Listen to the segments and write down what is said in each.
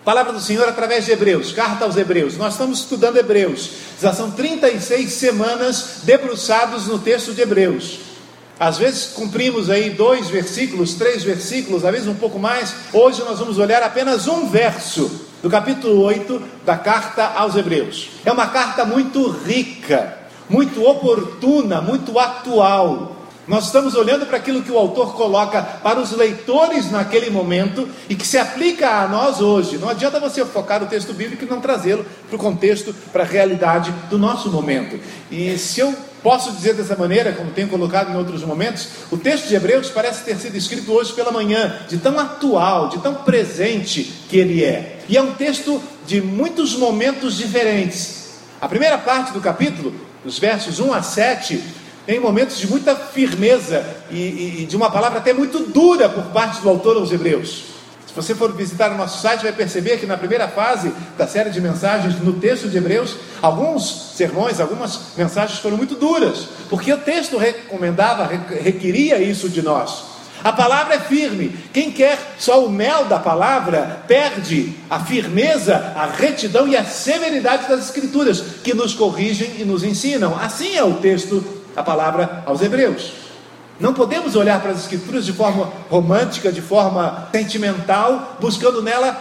Palavra do Senhor através de Hebreus, carta aos Hebreus. Nós estamos estudando Hebreus, já são 36 semanas debruçados no texto de Hebreus. Às vezes cumprimos aí 2 versículos, 3 versículos, às vezes um pouco mais. Hoje nós vamos olhar apenas um verso do capítulo 8 da carta aos Hebreus. É uma carta muito rica, muito oportuna, muito atual. Nós estamos olhando para aquilo que o autor coloca para os leitores naquele momento e que se aplica a nós hoje. Não adianta você focar no texto bíblico e não trazê-lo para o contexto, para a realidade do nosso momento. E se eu posso dizer dessa maneira, como tenho colocado em outros momentos, o texto de Hebreus parece ter sido escrito hoje pela manhã, de tão atual, de tão presente que ele é. E é um texto de muitos momentos diferentes. A primeira parte do capítulo, dos versos 1 a 7, tem momentos de muita firmeza e de uma palavra até muito dura por parte do autor aos Hebreus. Se você for visitar o nosso site, vai perceber que na primeira fase da série de mensagens no texto de Hebreus, alguns sermões, algumas mensagens foram muito duras, porque o texto requeria isso de nós. A palavra é firme. Quem quer só o mel da palavra perde a firmeza, a retidão e a severidade das Escrituras, que nos corrigem e nos ensinam. Assim é o texto, a palavra aos Hebreus. Não podemos olhar para as Escrituras de forma romântica, de forma sentimental, buscando nelas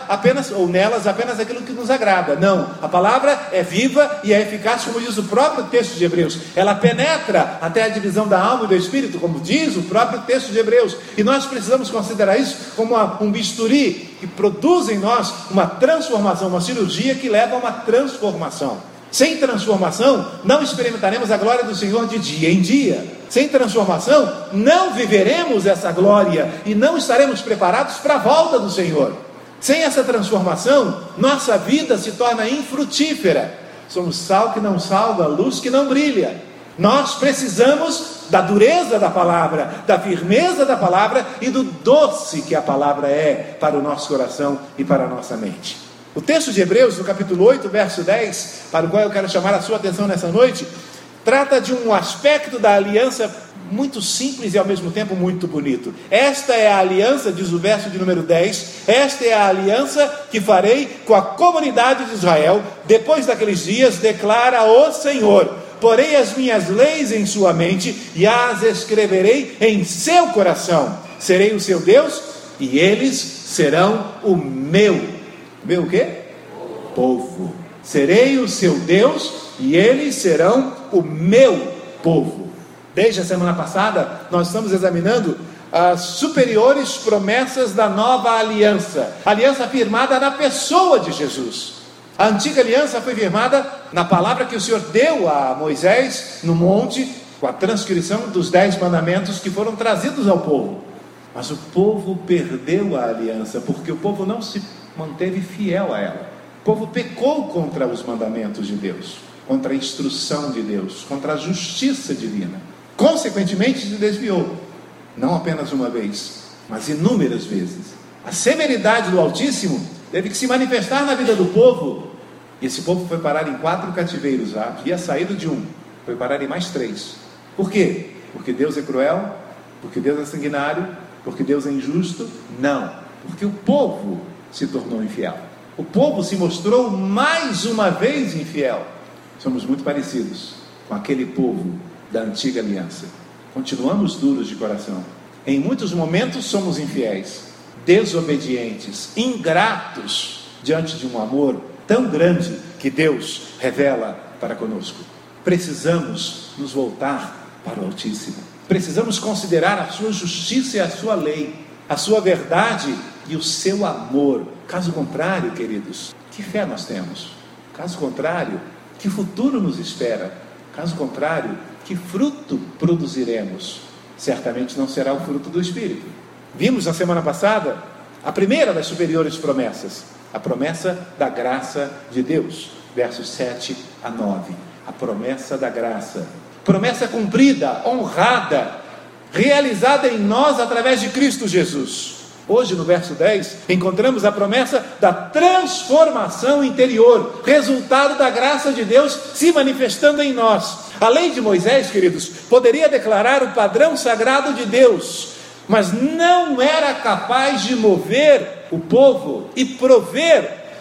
apenas aquilo que nos agrada. Não, a palavra é viva e é eficaz, como diz o próprio texto de Hebreus. Ela penetra até a divisão da alma e do espírito, como diz o próprio texto de Hebreus. E nós precisamos considerar isso como um bisturi que produz em nós uma transformação, uma cirurgia que leva a uma transformação. Sem transformação, não experimentaremos a glória do Senhor de dia em dia. Sem transformação, não viveremos essa glória e não estaremos preparados para a volta do Senhor. Sem essa transformação, nossa vida se torna infrutífera. Somos sal que não salga, luz que não brilha. Nós precisamos da dureza da palavra, da firmeza da palavra e do doce que a palavra é para o nosso coração e para a nossa mente. O texto de Hebreus, no capítulo 8, verso 10, para o qual eu quero chamar a sua atenção nessa noite, trata de um aspecto da aliança muito simples e ao mesmo tempo muito bonito. Esta é a aliança, diz o verso de número 10, esta é a aliança que farei com a comunidade de Israel, depois daqueles dias, declara o Senhor. Porei as minhas leis em sua mente e as escreverei em seu coração. Serei o seu Deus e eles serão o meu o quê? Povo. Serei o seu Deus e eles serão o meu povo. Desde a semana passada, nós estamos examinando as superiores promessas da nova aliança. Aliança firmada na pessoa de Jesus. A antiga aliança foi firmada na palavra que o Senhor deu a Moisés no monte, com a transcrição dos 10 mandamentos que foram trazidos ao povo. Mas o povo perdeu a aliança, porque o povo não se manteve fiel a ela. O povo pecou contra os mandamentos de Deus, contra a instrução de Deus, contra a justiça divina. Consequentemente, se desviou, não apenas uma vez, mas inúmeras vezes. A severidade do Altíssimo teve que se manifestar na vida do povo, e esse povo foi parar em 4 cativeiros. Já havia saído de um, foi parar em mais 3. Por quê? Porque Deus é cruel? Porque Deus é sanguinário? Porque Deus é injusto? Não, porque o povo se tornou infiel. O povo se mostrou mais uma vez infiel. Somos muito parecidos com aquele povo da antiga aliança. Continuamos duros de coração. Em muitos momentos somos infiéis, desobedientes, ingratos diante de um amor tão grande que Deus revela para conosco. Precisamos nos voltar para o Altíssimo. Precisamos considerar a sua justiça e a sua lei, a sua verdade e o seu amor. Caso contrário, queridos, que fé nós temos? Caso contrário, que futuro nos espera? Caso contrário, que fruto produziremos? Certamente não será o fruto do Espírito. Vimos na semana passada a primeira das superiores promessas, a promessa da graça de Deus, versos 7 a 9. A promessa da graça, promessa cumprida, honrada, realizada em nós através de Cristo Jesus. Hoje, no verso 10, encontramos a promessa da transformação interior, resultado da graça de Deus se manifestando em nós. A lei de Moisés, queridos, poderia declarar o padrão sagrado de Deus, mas não era capaz de mover o povo e prover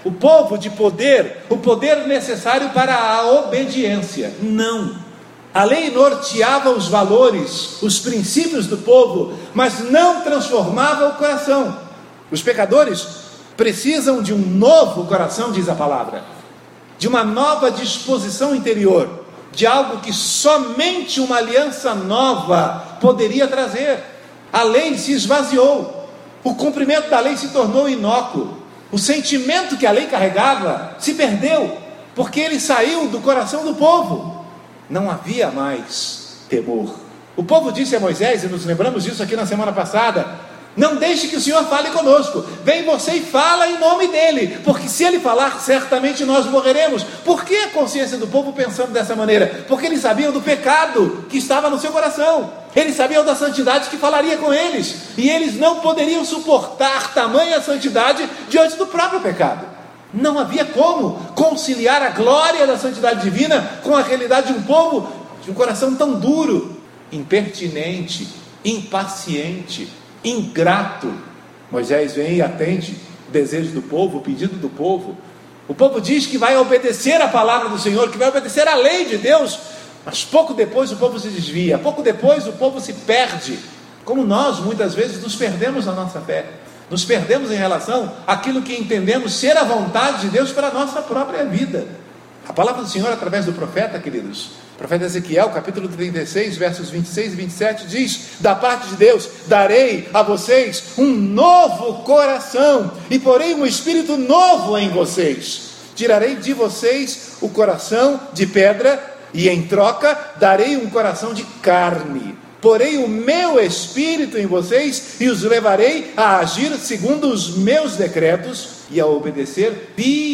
o povo de poder, o poder necessário para a obediência. Não. A lei norteava os valores, os princípios do povo, mas não transformava o coração. Os pecadores precisam de um novo coração, diz a palavra, de uma nova disposição interior, de algo que somente uma aliança nova poderia trazer. A lei se esvaziou, o cumprimento da lei se tornou inócuo, o sentimento que a lei carregava se perdeu, porque ele saiu do coração do povo. Não havia mais temor. O povo disse a Moisés, e nos lembramos disso aqui na semana passada: não deixe que o Senhor fale conosco, vem você e fala em nome dele, porque se ele falar, certamente nós morreremos. Por que a consciência do povo pensando dessa maneira? Porque eles sabiam do pecado que estava no seu coração, eles sabiam da santidade que falaria com eles, e eles não poderiam suportar tamanha santidade diante do próprio pecado. Não havia como conciliar a glória da santidade divina com a realidade de um povo de um coração tão duro, impertinente, impaciente, ingrato. Moisés vem e atende o desejo do povo, o pedido do povo. O povo diz que vai obedecer a palavra do Senhor, que vai obedecer a lei de Deus, mas pouco depois o povo se desvia, pouco depois o povo se perde, como nós muitas vezes nos perdemos na nossa fé, nos perdemos em relação àquilo que entendemos ser a vontade de Deus para a nossa própria vida. A palavra do Senhor através do profeta, queridos, o profeta Ezequiel, capítulo 36, versos 26 e 27, diz: da parte de Deus, darei a vocês um novo coração, e porei um espírito novo em vocês. Tirarei de vocês o coração de pedra, e em troca darei um coração de carne. Porei o meu espírito em vocês, e os levarei a agir segundo os meus decretos, e a obedecer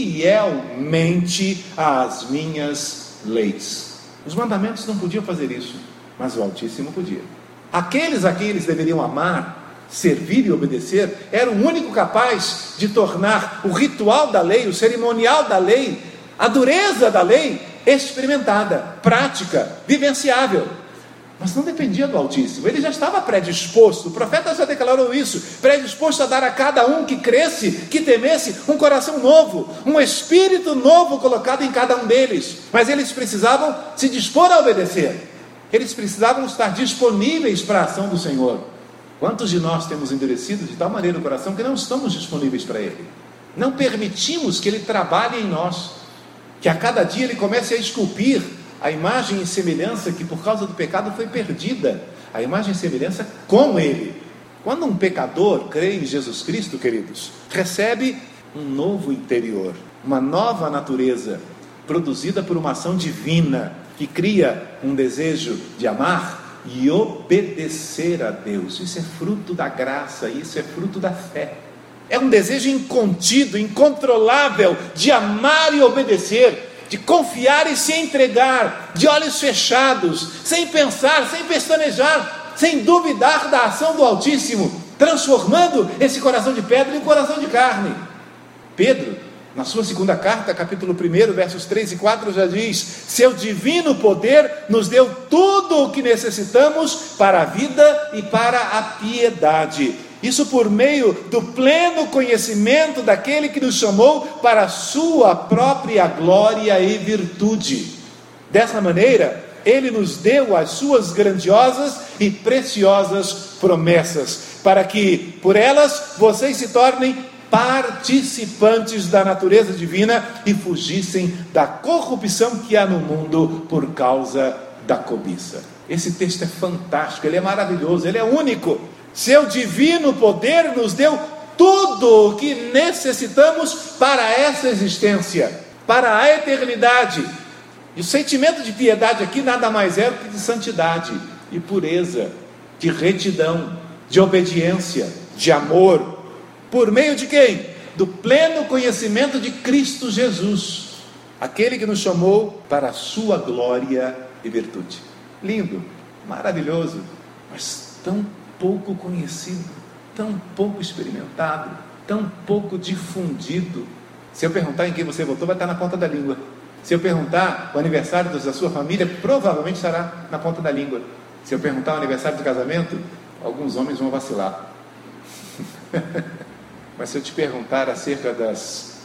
fielmente às minhas leis. Os mandamentos não podiam fazer isso, mas o Altíssimo podia. Aqueles a quem eles deveriam amar, servir e obedecer, era o único capaz de tornar o ritual da lei, o cerimonial da lei, a dureza da lei, experimentada, prática, vivenciável. Mas não dependia do Altíssimo, ele já estava predisposto, o profeta já declarou isso, predisposto a dar a cada um que cresce, que temesse, um coração novo, um espírito novo colocado em cada um deles. Mas eles precisavam se dispor a obedecer, eles precisavam estar disponíveis para a ação do Senhor. Quantos de nós temos endurecido de tal maneira o coração que não estamos disponíveis para Ele? Não permitimos que Ele trabalhe em nós, que a cada dia Ele comece a esculpir a imagem e semelhança que por causa do pecado foi perdida, a imagem e semelhança com Ele. Quando um pecador crê em Jesus Cristo, queridos, recebe um novo interior, uma nova natureza, produzida por uma ação divina, que cria um desejo de amar e obedecer a Deus. Isso é fruto da graça, isso é fruto da fé. É um desejo incontido, incontrolável, de amar e obedecer, de confiar e se entregar, de olhos fechados, sem pensar, sem pestanejar, sem duvidar da ação do Altíssimo, transformando esse coração de pedra em um coração de carne. Pedro, na sua segunda carta, capítulo 1, versos 3 e 4, já diz: seu divino poder nos deu tudo o que necessitamos para a vida e para a piedade. Isso por meio do pleno conhecimento daquele que nos chamou para a sua própria glória e virtude. Dessa maneira, Ele nos deu as suas grandiosas e preciosas promessas, para que, por elas, vocês se tornem participantes da natureza divina e fugissem da corrupção que há no mundo por causa da cobiça. Esse texto é fantástico, ele é maravilhoso, ele é único. Seu divino poder nos deu tudo o que necessitamos para essa existência, para a eternidade. E o sentimento de piedade aqui nada mais é do que de santidade e pureza, de retidão, de obediência, de amor. Por meio de quem? Do pleno conhecimento de Cristo Jesus, aquele que nos chamou para a sua glória e virtude. Lindo, maravilhoso, mas tão pouco conhecido, tão pouco experimentado, tão pouco difundido. Se eu perguntar em quem você votou, vai estar na ponta da língua. Se eu perguntar o aniversário da sua família, provavelmente estará na ponta da língua. Se eu perguntar o aniversário do casamento, alguns homens vão vacilar. Mas se eu te perguntar acerca das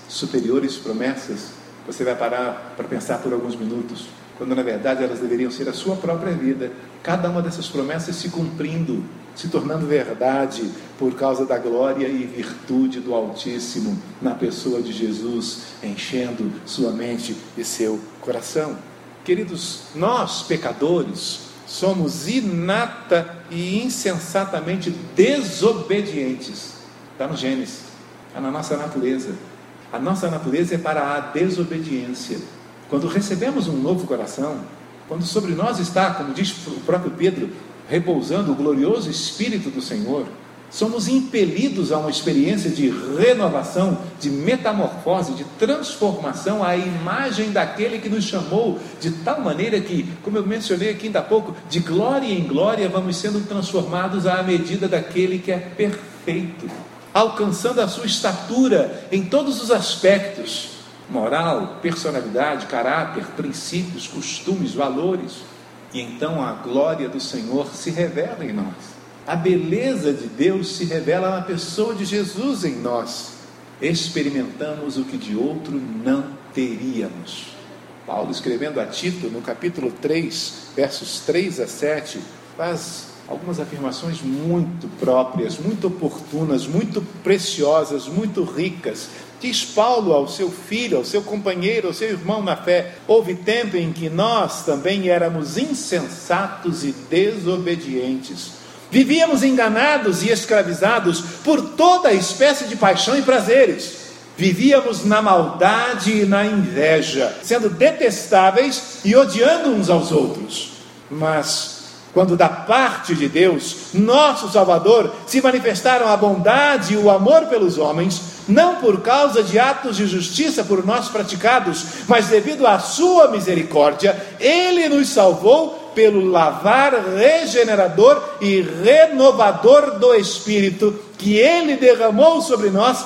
superiores promessas, você vai parar para pensar por alguns minutos, quando na verdade elas deveriam ser a sua própria vida, cada uma dessas promessas se cumprindo, se tornando verdade por causa da glória e virtude do Altíssimo na pessoa de Jesus, enchendo sua mente e seu coração. Queridos, nós pecadores somos inata e insensatamente desobedientes. Está no Gênesis, está na nossa natureza. A nossa natureza é para a desobediência. Quando recebemos um novo coração, quando sobre nós está, como diz o próprio Pedro, repousando o glorioso Espírito do Senhor, somos impelidos a uma experiência de renovação, de metamorfose, de transformação à imagem daquele que nos chamou, de tal maneira que, como eu mencionei aqui ainda há pouco, de glória em glória vamos sendo transformados à medida daquele que é perfeito, alcançando a sua estatura em todos os aspectos: moral, personalidade, caráter, princípios, costumes, valores. E então a glória do Senhor se revela em nós. A beleza de Deus se revela na pessoa de Jesus em nós. Experimentamos o que de outro não teríamos. Paulo, escrevendo a Tito, no capítulo 3, versos 3 a 7, faz algumas afirmações muito próprias, muito oportunas, muito preciosas, muito ricas. Diz Paulo ao seu filho, ao seu companheiro, ao seu irmão na fé: houve tempo em que nós também éramos insensatos e desobedientes. Vivíamos enganados e escravizados por toda espécie de paixão e prazeres. Vivíamos na maldade e na inveja, sendo detestáveis e odiando uns aos outros. Mas quando da parte de Deus, nosso Salvador, se manifestaram a bondade e o amor pelos homens, não por causa de atos de justiça por nós praticados, mas devido à sua misericórdia, Ele nos salvou pelo lavar regenerador e renovador do Espírito, que Ele derramou sobre nós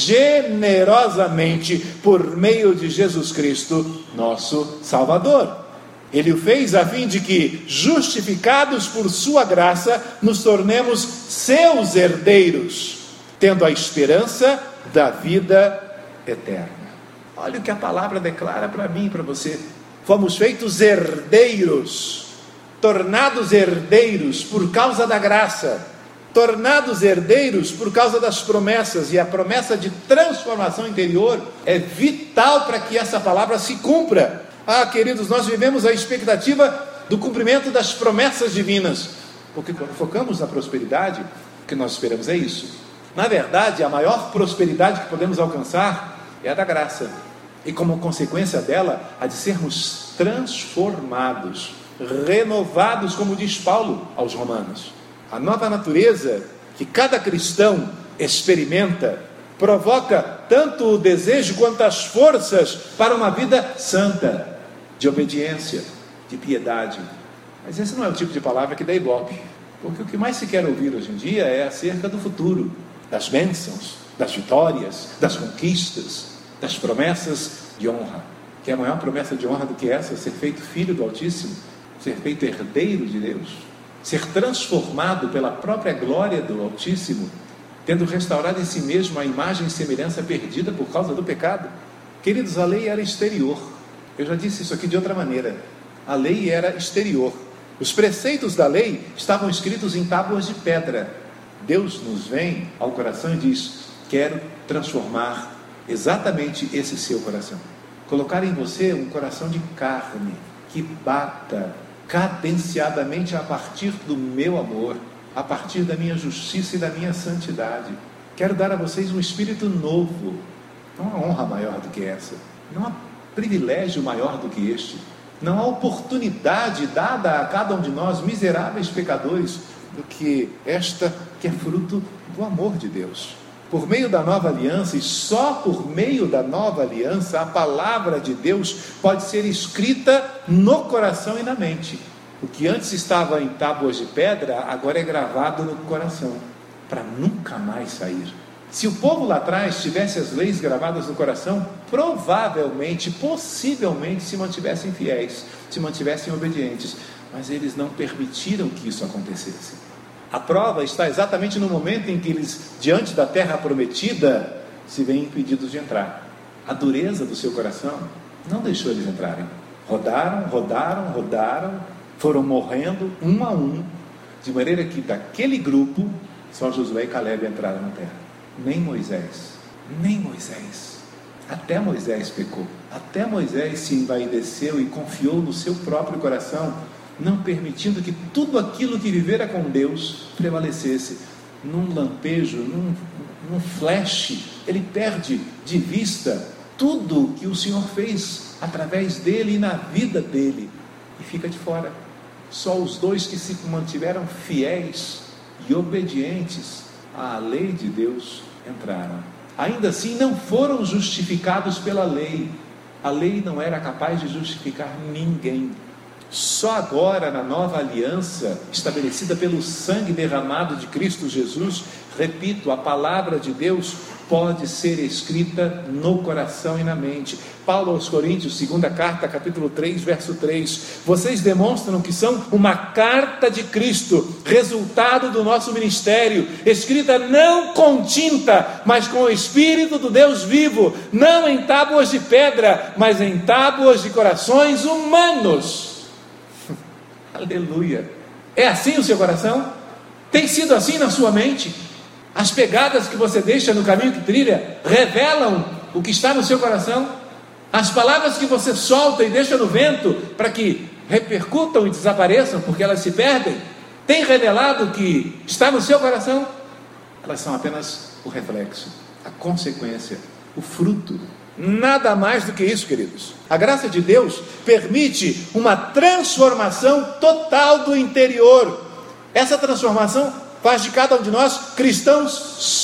generosamente por meio de Jesus Cristo, nosso Salvador. Ele o fez a fim de que, justificados por sua graça, nos tornemos seus herdeiros, tendo a esperança da vida eterna. Olha o que a palavra declara para mim e para você: fomos feitos herdeiros, tornados herdeiros por causa da graça, tornados herdeiros por causa das promessas, e a promessa de transformação interior é vital para que essa palavra se cumpra. Queridos, nós vivemos a expectativa do cumprimento das promessas divinas, porque quando focamos na prosperidade, o que nós esperamos é isso. Na verdade, a maior prosperidade que podemos alcançar é a da graça, e como consequência dela, a de sermos transformados, renovados, como diz Paulo aos Romanos. A nova natureza que cada cristão experimenta provoca tanto o desejo quanto as forças para uma vida santa, de obediência, de piedade. Mas esse não é o tipo de palavra que dá ibope, porque o que mais se quer ouvir hoje em dia é acerca do futuro, das bênçãos, das vitórias, das conquistas, das promessas de honra. Que é a maior promessa de honra do que essa? Ser feito filho do Altíssimo, ser feito herdeiro de Deus, ser transformado pela própria glória do Altíssimo, tendo restaurado em si mesmo a imagem e semelhança perdida por causa do pecado. Queridos, a lei era exterior. Eu já disse isso aqui de outra maneira. A lei era exterior. Os preceitos da lei estavam escritos em tábuas de pedra. Deus nos vem ao coração e diz: quero transformar exatamente esse seu coração. Colocar em você um coração de carne, que bata cadenciadamente a partir do meu amor, a partir da minha justiça e da minha santidade. Quero dar a vocês um espírito novo. Não há honra maior do que essa, não há privilégio maior do que este, não há oportunidade dada a cada um de nós, miseráveis pecadores, do que esta, que é fruto do amor de Deus. Por meio da nova aliança, e só por meio da nova aliança, a palavra de Deus pode ser escrita no coração e na mente. O que antes estava em tábuas de pedra, agora é gravado no coração, para nunca mais sair. Se o povo lá atrás tivesse as leis gravadas no coração, provavelmente, possivelmente se mantivessem fiéis, se mantivessem obedientes, mas eles não permitiram que isso acontecesse. A prova está exatamente no momento em que eles, diante da terra prometida, se veem impedidos de entrar. a dureza do seu coração não deixou eles entrarem. Rodaram, foram morrendo um a um, de maneira que daquele grupo só Josué e Calebe entraram na terra. Nem Moisés, até Moisés pecou, até Moisés se envaideceu e confiou no seu próprio coração, não permitindo que tudo aquilo que vivera com Deus prevalecesse. Num lampejo, num flash, ele perde de vista tudo que o Senhor fez através dele e na vida dele, e fica de fora. Só os dois que se mantiveram fiéis e obedientes à lei de Deus entraram. Ainda assim não foram justificados pela lei. A lei não era capaz de justificar ninguém. Só agora, na nova aliança estabelecida pelo sangue derramado de Cristo Jesus, repito, a palavra de Deus pode ser escrita no coração e na mente. Paulo aos Coríntios, 2ª carta, capítulo 3, verso 3: vocês demonstram que são uma carta de Cristo, resultado do nosso ministério, escrita não com tinta, mas com o Espírito do Deus vivo, não em tábuas de pedra, mas em tábuas de corações humanos. Aleluia! É assim o seu coração? Tem sido assim na sua mente? As pegadas que você deixa no caminho que trilha revelam o que está no seu coração? As palavras que você solta e deixa no vento para que repercutam e desapareçam porque elas se perdem, tem revelado o que está no seu coração? Elas são apenas o reflexo, a consequência, o fruto. Nada mais do que isso, queridos. A graça de Deus permite uma transformação total do interior. Essa transformação faz de cada um de nós cristãos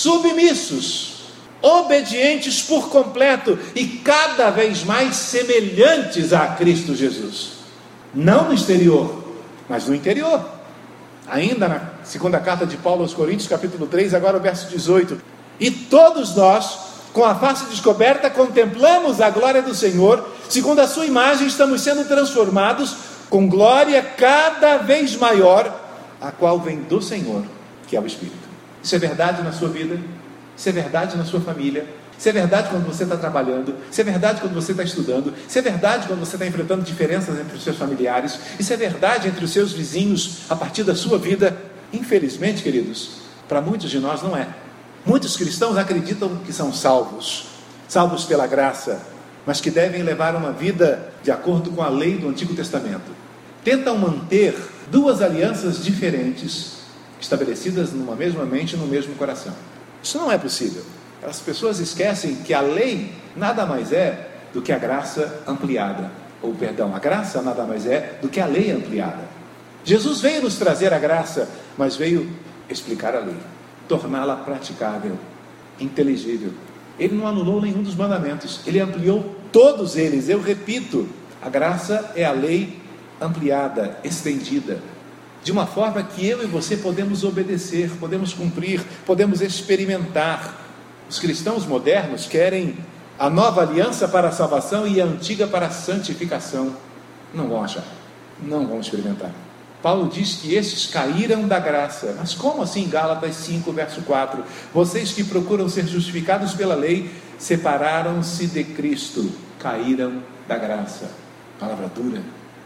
submissos, obedientes por completo e cada vez mais semelhantes a Cristo Jesus. Não no exterior, mas no interior. Ainda na 2ª carta de Paulo aos Coríntios, capítulo 3, agora o verso 18: e todos nós, com a face descoberta, contemplamos a glória do Senhor, segundo a sua imagem estamos sendo transformados com glória cada vez maior, a qual vem do Senhor, que é o Espírito. Isso é verdade na sua vida, isso é verdade na sua família, isso é verdade quando você está trabalhando, isso é verdade quando você está estudando, isso é verdade quando você está enfrentando diferenças entre os seus familiares, isso é verdade entre os seus vizinhos, a partir da sua vida. Infelizmente, queridos, para muitos de nós não é. Muitos cristãos acreditam que são salvos pela graça, mas que devem levar uma vida de acordo com a lei do Antigo Testamento. Tentam manter duas alianças diferentes, estabelecidas numa mesma mente e no mesmo coração. Isso não é possível. As pessoas esquecem que a lei nada mais é do que a graça ampliada. A graça nada mais é do que a lei ampliada. Jesus veio nos trazer a graça, mas veio explicar a lei, torná-la praticável, inteligível. Ele não anulou nenhum dos mandamentos, ele ampliou todos eles. Eu repito, a graça é a lei ampliada, estendida, de uma forma que eu e você podemos obedecer, podemos cumprir, podemos experimentar. Os cristãos modernos querem a nova aliança para a salvação e a antiga para a santificação. Não vão achar, não vão experimentar. Paulo diz que estes caíram da graça. Mas como assim? Gálatas 5, verso 4: vocês que procuram ser justificados pela lei, separaram-se de Cristo, caíram da graça. Palavra dura,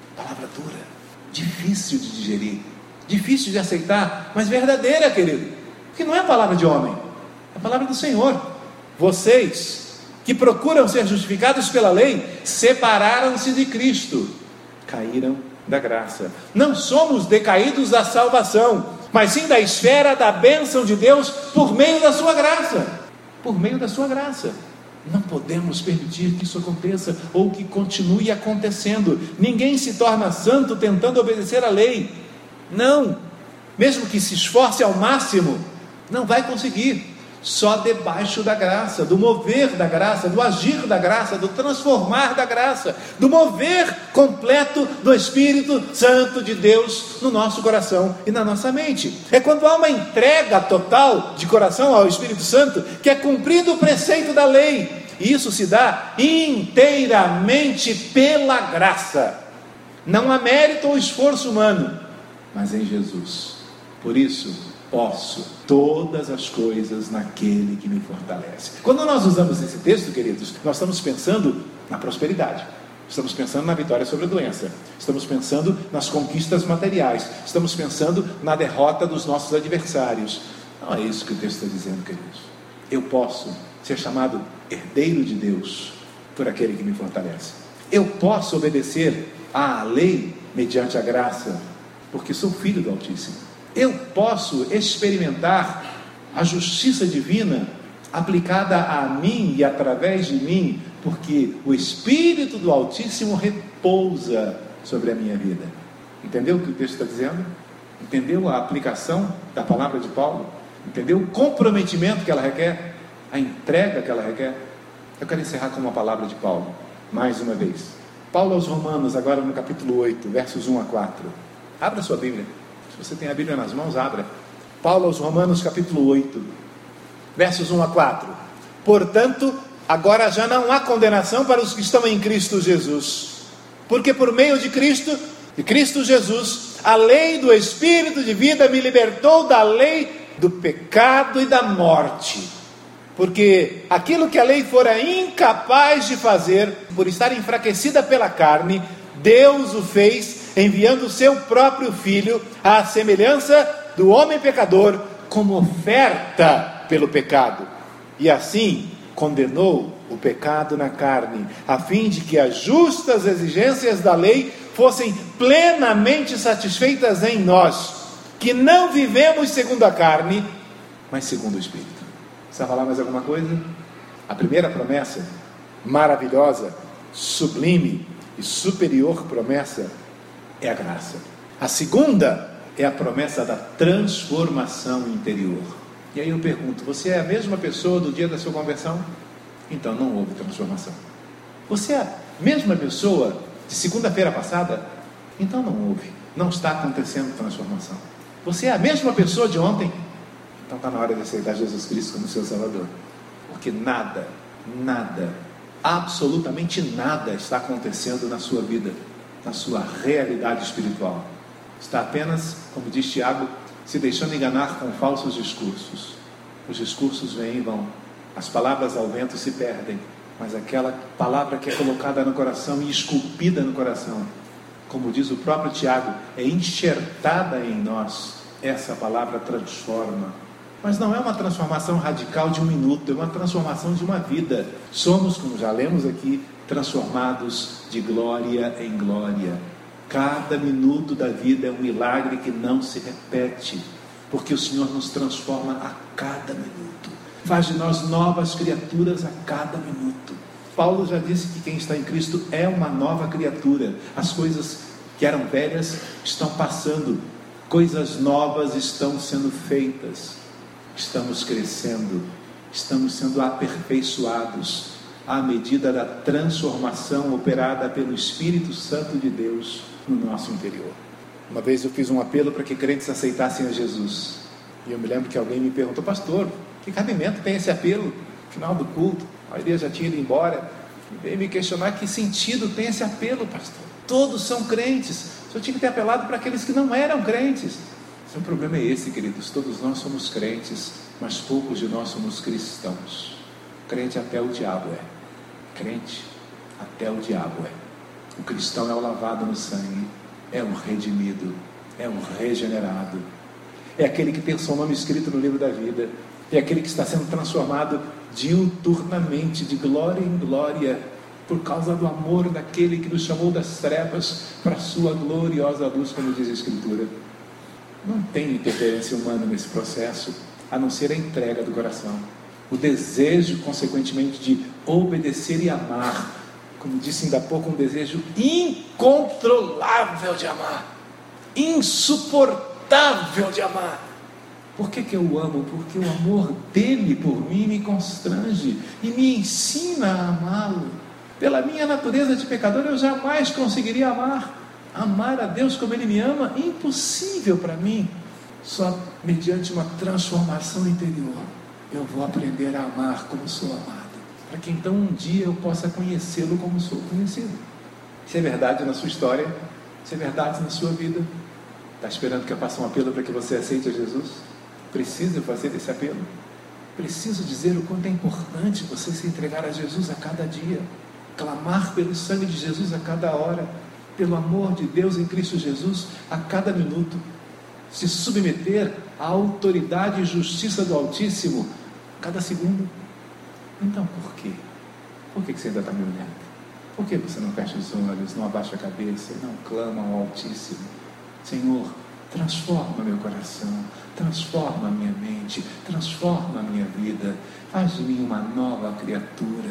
difícil de digerir, difícil de aceitar, mas verdadeira, querido, porque não é a palavra de homem, é a palavra do Senhor. Vocês que procuram ser justificados pela lei, separaram-se de Cristo, caíram da graça. Não somos decaídos da salvação, mas sim da esfera da bênção de Deus por meio da sua graça. Por meio da sua graça. Não podemos permitir que isso aconteça ou que continue acontecendo. Ninguém se torna santo tentando obedecer à lei. Não. Mesmo que se esforce ao máximo, não vai conseguir. Só debaixo da graça, do mover da graça, do agir da graça, do transformar da graça, do mover completo do Espírito Santo de Deus no nosso coração e na nossa mente. É quando há uma entrega total de coração ao Espírito Santo que é cumprido o preceito da lei. E isso se dá inteiramente pela graça. Não há mérito ou esforço humano, mas em Jesus. Por isso, posso todas as coisas naquele que me fortalece. Quando nós usamos esse texto, queridos, nós estamos pensando na prosperidade. Estamos pensando na vitória sobre a doença. Estamos pensando nas conquistas materiais. Estamos pensando na derrota dos nossos adversários. Não é isso que o texto está dizendo, queridos. Eu posso ser chamado herdeiro de Deus por aquele que me fortalece. Eu posso obedecer à lei mediante a graça, porque sou filho do Altíssimo. Eu posso experimentar a justiça divina aplicada a mim e através de mim, porque o Espírito do Altíssimo repousa sobre a minha vida. Entendeu o que o texto está dizendo? Entendeu a aplicação da palavra de Paulo? Entendeu o comprometimento que ela requer? A entrega que ela requer? Eu quero encerrar com uma palavra de Paulo, mais uma vez. Paulo aos Romanos, agora no capítulo 8, versos 1 a 4. Abra sua Bíblia. Se você tem a Bíblia nas mãos, abra. Paulo aos Romanos, capítulo 8, versos 1 a 4. Portanto, agora já não há condenação para os que estão em Cristo Jesus, porque por meio de Cristo Jesus, a lei do Espírito de vida me libertou da lei do pecado e da morte. Porque aquilo que a lei fora incapaz de fazer, por estar enfraquecida pela carne, Deus o fez, enviando o seu próprio Filho, à semelhança do homem pecador, como oferta pelo pecado. E assim condenou o pecado na carne, a fim de que as justas exigências da lei fossem plenamente satisfeitas em nós, que não vivemos segundo a carne, mas segundo o Espírito. Precisa falar mais alguma coisa? A primeira promessa, maravilhosa, sublime e superior promessa, é a graça. A segunda é a promessa da transformação interior. E aí eu pergunto, você é a mesma pessoa do dia da sua conversão? Então não houve transformação. Você é a mesma pessoa de segunda-feira passada? Então não houve, não está acontecendo transformação. Você é a mesma pessoa de ontem? Então está na hora de aceitar Jesus Cristo como seu Salvador. Porque nada, absolutamente nada está acontecendo na sua vida, na sua realidade espiritual. Está apenas, como diz Tiago, se deixando enganar com falsos discursos. Os discursos vêm e vão, as palavras ao vento se perdem, mas aquela palavra que é colocada no coração e esculpida no coração, como diz o próprio Tiago, é enxertada em nós. Essa palavra transforma. Mas não é uma transformação radical de um minuto, é uma transformação de uma vida. Somos, como já lemos aqui, transformados de glória em glória. Cada minuto da vida é um milagre que não se repete, porque o Senhor nos transforma a cada minuto, faz de nós novas criaturas a cada minuto. Paulo já disse que quem está em Cristo é uma nova criatura. As coisas que eram velhas estão passando, coisas novas estão sendo feitas. Estamos crescendo, estamos sendo aperfeiçoados à medida da transformação operada pelo Espírito Santo de Deus no nosso interior. Uma vez eu fiz um apelo para que crentes aceitassem a Jesus, e eu me lembro que alguém me perguntou: pastor, que cabimento tem esse apelo? No final do culto, a maioria já tinha ido embora, e veio me questionar que sentido tem esse apelo, pastor. Todos são crentes, só tinha que ter apelado para aqueles que não eram crentes. O problema é esse, queridos, todos nós somos crentes, mas poucos de nós somos cristãos. Crente até o diabo é. Crente até o diabo é. O cristão é o lavado no sangue, é o redimido, é o regenerado, é aquele que tem o seu nome escrito no livro da vida, é aquele que está sendo transformado diuturnamente, de glória em glória, por causa do amor daquele que nos chamou das trevas para a sua gloriosa luz, como diz a Escritura. Não tem interferência humana nesse processo, a não ser a entrega do coração, o desejo, consequentemente, de obedecer e amar. Como disse ainda há pouco, um desejo incontrolável de amar, insuportável de amar. Por que eu o amo? Porque o amor dele por mim me constrange e me ensina a amá-lo. Pela minha natureza de pecador, eu jamais conseguiria amar a Deus como Ele me ama. Impossível para mim. Só mediante uma transformação interior eu vou aprender a amar como sou amado, para que então um dia eu possa conhecê-lo como sou conhecido. Isso é verdade na sua história, isso é verdade na sua vida. Está esperando que eu faça um apelo para que você aceite a Jesus? Preciso fazer esse apelo. Preciso dizer o quanto é importante você se entregar a Jesus a cada dia, clamar pelo sangue de Jesus a cada hora, pelo amor de Deus em Cristo Jesus a cada minuto, se submeter à autoridade e justiça do Altíssimo a cada segundo. Então por quê? Por que você ainda está me olhando? Por que você não fecha os olhos, não abaixa a cabeça, não clama ao Altíssimo? Senhor, transforma meu coração, transforma a minha mente, transforma a minha vida, faz de mim uma nova criatura,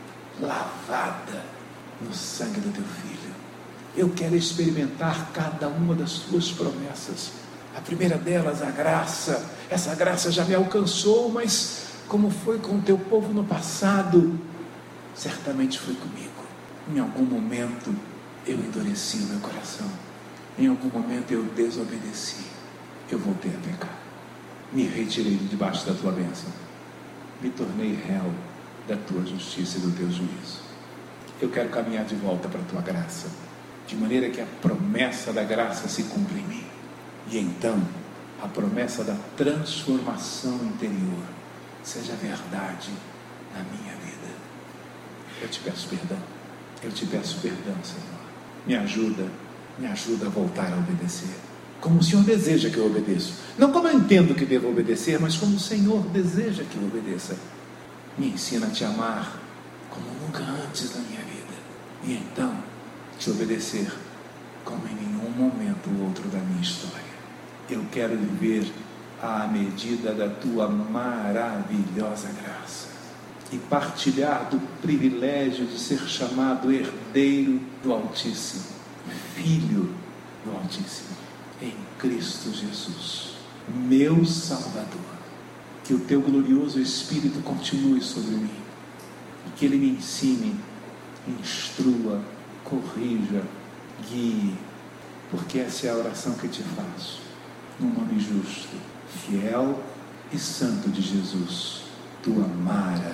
lavada no sangue do teu Filho. Eu quero experimentar cada uma das tuas promessas. A primeira delas, a graça. Essa graça já me alcançou, mas como foi com o teu povo no passado, certamente foi comigo. Em algum momento eu endureci o meu coração. Em algum momento eu desobedeci. Eu voltei a pecar. Me retirei de debaixo da tua bênção. Me tornei réu da tua justiça e do teu juízo. Eu quero caminhar de volta para a tua graça, de maneira que a promessa da graça se cumpra em mim. E então a promessa da transformação interior seja verdade na minha vida. Eu te peço perdão. Eu te peço perdão, Senhor. Me ajuda a voltar a obedecer, como o Senhor deseja que eu obedeça. Não como eu entendo que devo obedecer, mas como o Senhor deseja que eu obedeça. Me ensina a te amar como nunca antes na minha vida, e então te obedecer como em nenhum momento outro da minha história. Eu quero viver à medida da tua maravilhosa graça e partilhar do privilégio de ser chamado herdeiro do Altíssimo, filho do Altíssimo, em Cristo Jesus, meu Salvador. Que o teu glorioso Espírito continue sobre mim e que ele me ensine, instrua, corrija, guie, porque essa é a oração que te faço, no nome justo, fiel e santo de Jesus, tua maravilhosa